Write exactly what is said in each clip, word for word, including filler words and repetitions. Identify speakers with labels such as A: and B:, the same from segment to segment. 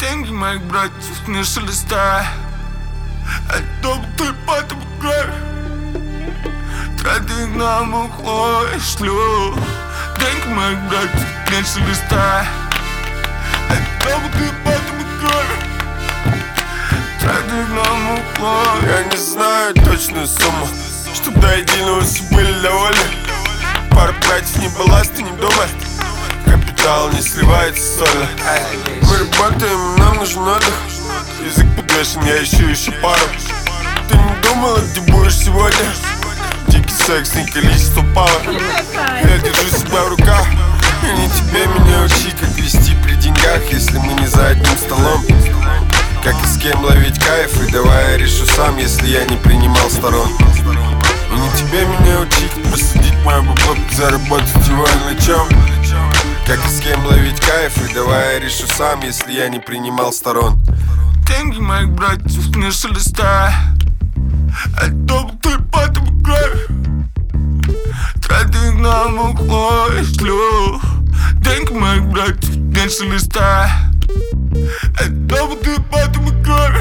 A: Деньги моих братьев не шелестая, а дом ты потом кровь. Траты на мухло и шлю. Деньги моих братьев не шелестая, а дом ты потом кровь. Траты на мухло.
B: Я не знаю точную сумму, чтоб до единого все были довольны. Пара братьев не балласт и не думай, капитал не сливается сольно. Мы работаем, нам нужен отдых. Язык подвешен, я ищу еще пару. Ты не думала, где будешь сегодня? Дикий секс, не количество пауэр. Я держу себя в руках, и не тебе меня учи, как вести при деньгах, если мы не за одним столом. Как и с кем ловить кайф, и давай я решу сам, если я не принимал сторон. И не тебе меня учить, посадить мое бабло, заработать его на чем. Как и с кем ловить кайф, и давай я решу сам, если я не принимал сторон.
A: Деньги моих братьев не шелестая, а дом ты потом кровь. Траты на мухло и шлю. Деньги моих братьев не шелестая, а дом ты потом кровь.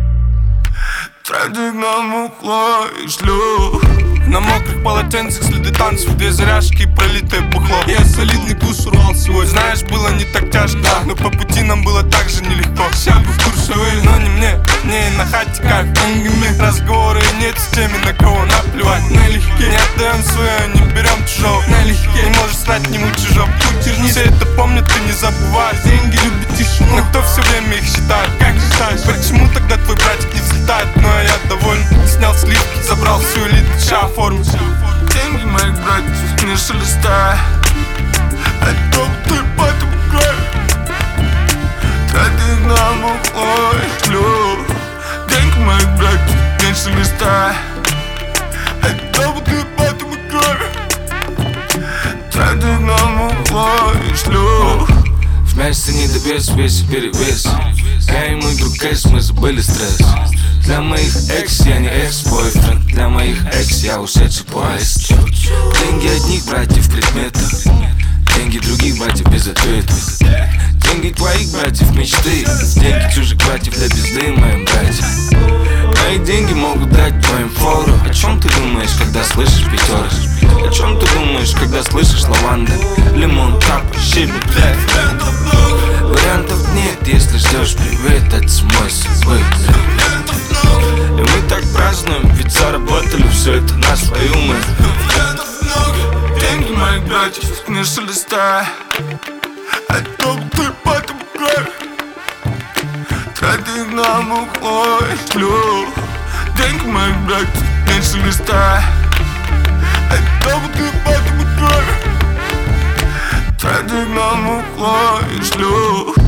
A: Траты на мухло и шлю.
C: На мокрых полотенцах следы танцев, две заряжки и пролитое бухло. Я солидный куш урвал сегодня. Знаешь, было не так тяжко, но по пути нам было так же нелегко. Сяду в курсовые, но не мне, мне и на хате как деньгами. Разговоры нет с теми, на кого наплевать. Налегке, не отдаем свое, не берем чужого. Налегке, не можешь стать нему чужом. Кутерни, все это помнят, ты не забывай. Деньги любят тишину, но кто все время их считает? Как считаешь, почему тогда твой братик не взлетает? Но я доволен, снял сливки, забрал всю элиту, ща оформил.
A: Деньги моих братьев не шелестая, а дом ты потом кровь. Траты на мухло и шлю. Деньги моих братьев не шелестая, а дом ты потом кровь. Траты на мухло и шлю.
D: В месяце недовес, весь перевес. Я и мой друг Эс, мы забыли стресс. Для моих экс я не экс-бойфренд, для моих экс я ушедший поезд. Деньги одних братьев в предметах, деньги других братьев без ответа. Деньги твоих братьев мечты, деньги чужих братьев для пизды моим братьям. Мои деньги могут дать твоим фору. О чем ты думаешь, когда слышишь пятерок? О чем ты думаешь, когда слышишь лаванда, лимон, капа, щебет, блядь? Вариантов нет, если ждешь привет от самой собой. И мы так празднуем, ведь заработали все это на свои умы.
A: Деньги моих братьев не шелестая, а дом ты потом кровь. Траты на мухло и шлю. Деньги моих братьев не шелестая, а дом ты потом кровь. Траты на мухло и шлю.